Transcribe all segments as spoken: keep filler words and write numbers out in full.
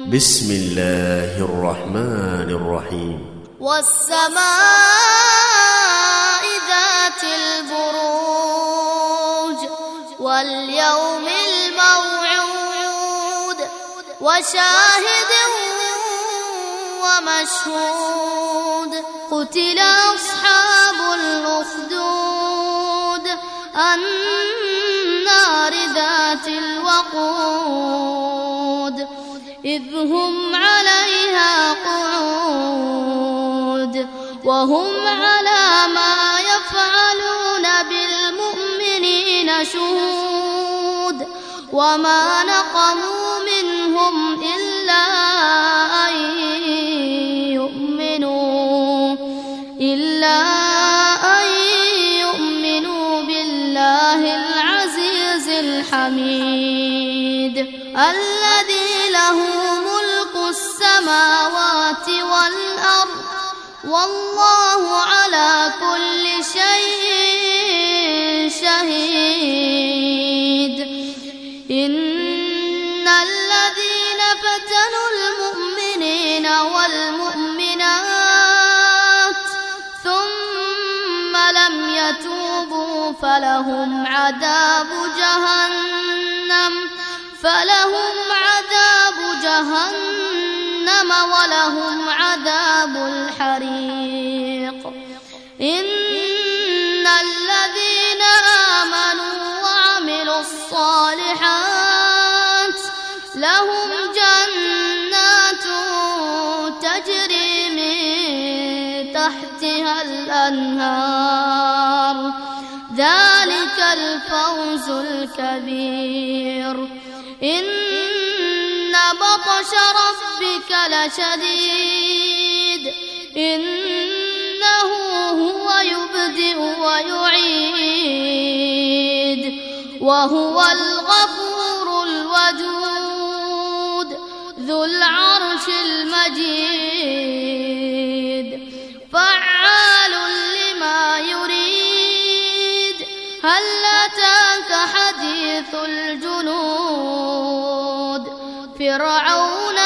بسم الله الرحمن الرحيم. والسماء ذات البروج واليوم الموعود وشاهد ومشهود. قتل أصحاب الأخدود النار ذات الوقود إذ هم عليها قعود وهم على ما يفعلون بالمؤمنين شهود. وما نقموا منهم إلا أن يؤمنوا إلا أن يؤمنوا بالله العزيز الحميد الذي له ملك السماوات والأرض والله على كل شيء شهيد. إن الذين فتنوا المؤمنين والمؤمنات ثم لم يتوبوا فلهم عذاب جهنم فلهم عذاب جهنم ولهم عذاب الحريق. إن الذين آمنوا وعملوا الصالحات لهم جنات تجري من تحتها الأنهار ذلك الفوز الكبير. إن بطش ربك لشديد إنه هو يبدئ ويعيد وهو الغفور الودود ذو العرش المجيد فعال لما يريد. هل أتاك حديث الجنود فرعون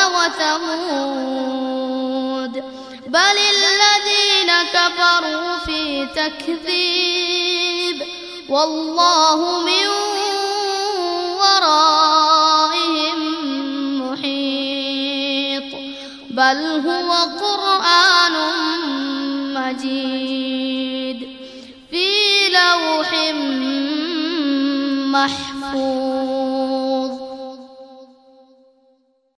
وثمود بل الذين كفروا في تكذيب والله من ورائهم محيط بل هو قرآن مجيد في لوح محفوظ.